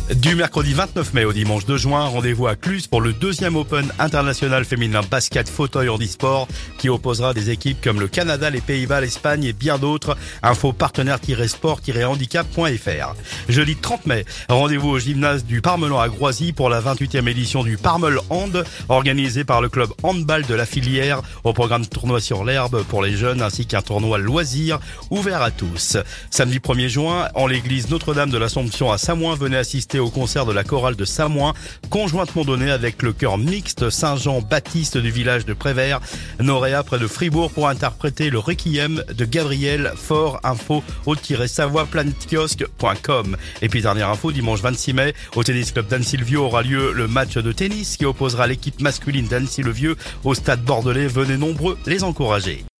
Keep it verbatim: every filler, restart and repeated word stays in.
Du mercredi vingt-neuf mai au dimanche deux juin, rendez-vous à Cluses pour le deuxième Open international féminin basket fauteuil handisport qui opposera des équipes comme le Canada, les Pays-Bas, l'Espagne et bien d'autres. Info partenaire-sport-handicap point f r. Jeudi trente mai, rendez-vous au gymnase du Parmelan à Groisy pour la vingt-huitième édition du Parmel Hand organisé par le club handball de la filière. Au programme tournoi sur l'herbe pour les jeunes ainsi qu'un tournoi loisir ouvert à tous. Samedi premier juin, en l'église Notre-Dame de l'Assomption à Samoin, venez assister au concert de la chorale de Samoin, conjointement donné avec le chœur mixte Saint-Jean-Baptiste du village de Prévert, Noréa près de Fribourg pour interpréter le Requiem de Gabriel Faure. Info au-savoie planète kiosque point com. Et puis dernière info, dimanche vingt-six mai, au tennis club d'Annecy-le-Vieux aura lieu le match de tennis qui opposera l'équipe masculine d'Annecy-le-Vieux au stade bordelais. Venez nombreux les encourager.